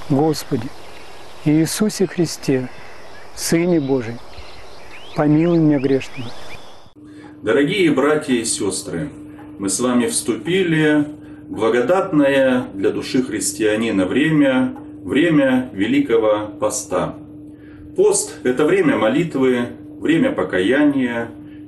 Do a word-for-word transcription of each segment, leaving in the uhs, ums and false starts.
Господи, Иисусе Христе, Сыне Божий, помилуй меня грешного. Дорогие братья и сестры, мы с вами вступили в благодатное для души христианина время, время Великого Поста. Пост – это время молитвы, время покаяния,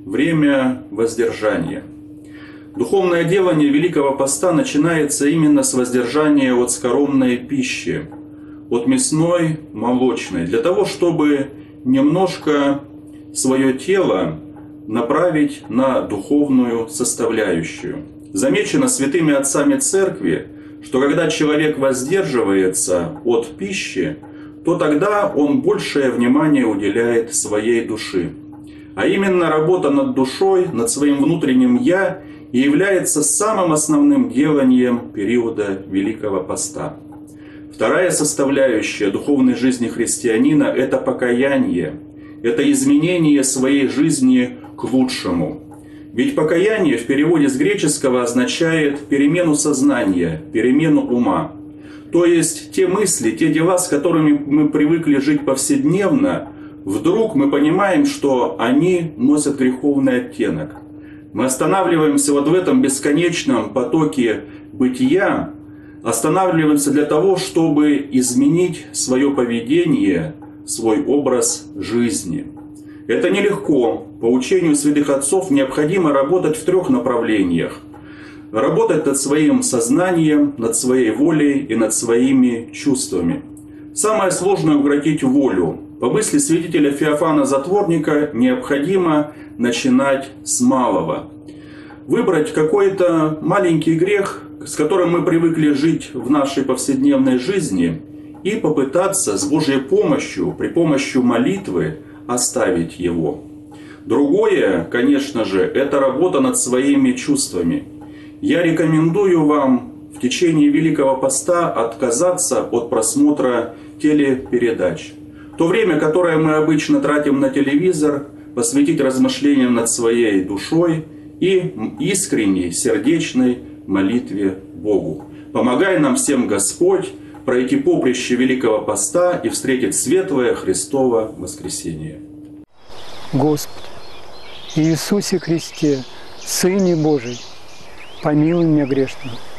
время воздержания. Духовное делание Великого Поста начинается именно с воздержания от скоромной пищи, от мясной, молочной, для того, чтобы немножко свое тело направить на духовную составляющую. Замечено святыми отцами Церкви, что когда человек воздерживается от пищи, то тогда он большее внимание уделяет своей душе. А именно работа над душой, над своим внутренним «я» и является самым основным деланием периода Великого Поста. Вторая составляющая духовной жизни христианина – это покаяние, это изменение своей жизни к лучшему. Ведь покаяние в переводе с греческого означает перемену сознания, перемену ума. То есть те мысли, те дела, с которыми мы привыкли жить повседневно, вдруг мы понимаем, что они носят греховный оттенок. Мы останавливаемся вот в этом бесконечном потоке бытия, останавливаемся для того, чтобы изменить свое поведение, свой образ жизни. Это нелегко. По учению святых отцов необходимо работать в трех направлениях. Работать над своим сознанием, над своей волей и над своими чувствами. Самое сложное – укротить волю. По мысли святителя Феофана Затворника необходимо начинать с малого. Выбрать какой-то маленький грех, с которым мы привыкли жить в нашей повседневной жизни, и попытаться с Божьей помощью, при помощи молитвы, оставить его. Другое, конечно же, это работа над своими чувствами. Я рекомендую вам в течение Великого Поста отказаться от просмотра телепередач. То время, которое мы обычно тратим на телевизор, посвятить размышлениям над своей душой и искренней, сердечной молитве Богу. Помогай нам всем Господь пройти поприще Великого Поста и встретить светлое Христово воскресение. Господи, Иисусе Христе, Сыне Божий, помилуй меня грешного.